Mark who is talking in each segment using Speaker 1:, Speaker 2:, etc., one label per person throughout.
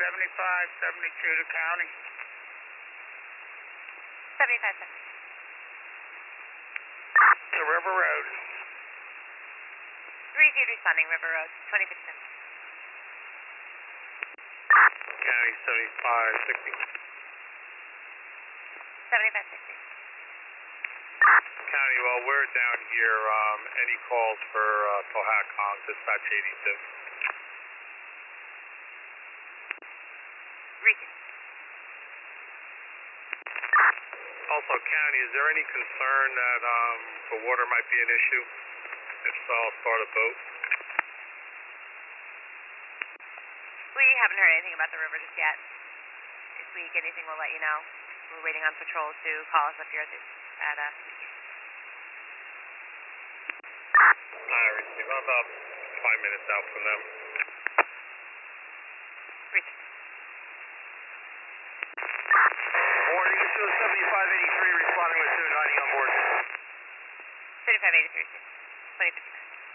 Speaker 1: 7572 to county.
Speaker 2: 7572.
Speaker 1: To River Road.
Speaker 2: 3 responding, River Road, 2057.
Speaker 1: County 7560.
Speaker 2: 7560.
Speaker 1: County, well, we're down here. Any calls for Cohacon, dispatch 82?
Speaker 2: Receive.
Speaker 1: Also, County, is there any concern that the water might be an issue? If so, I'll start a boat.
Speaker 2: We haven't heard anything about the river just yet. If we get anything, we'll let you know. We're waiting on patrol to call us up here at
Speaker 1: I receive. I'm about 5 minutes out from them.
Speaker 2: Receive.
Speaker 1: Morning, this is 7583 responding with 290 on board.
Speaker 2: 7583, 2059.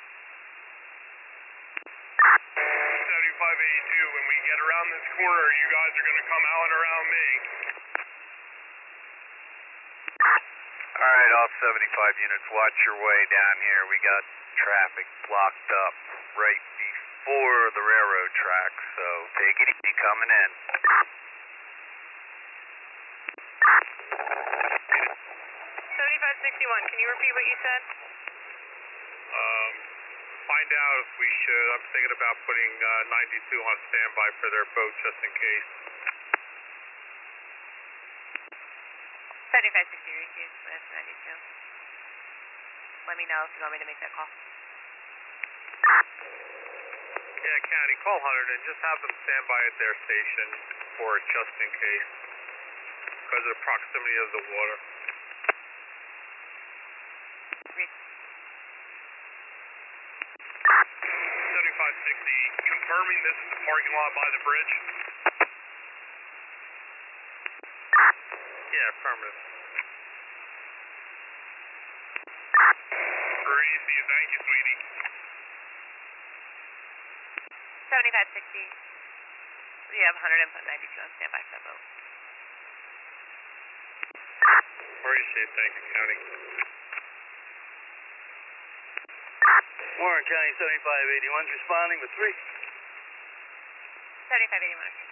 Speaker 1: 7582, when we get around this corner, you guys are going to come out and around me.
Speaker 3: Alright, all 75 units, watch your way down here. We got traffic blocked up right before the railroad tracks, so take it easy coming in.
Speaker 2: 7561, can you repeat what you said?
Speaker 1: Find out if we should. I'm thinking about putting 92 on standby for their boat just in case.
Speaker 2: 7560 received with 92. Let me know if you want me to make that call.
Speaker 1: Yeah, County, call 100 and just have them stand by at their station for it just in case because of the proximity of the water.
Speaker 2: Receive.
Speaker 1: 7560, confirming this is the parking lot by the bridge? Yeah, affirmative. Easy, thank you, sweetie.
Speaker 2: 7560. We have 100 and put 92 on standby for that boat.
Speaker 1: Appreciate it, thank you, County.
Speaker 3: Warren County 7581 responding with 3.
Speaker 2: 7581.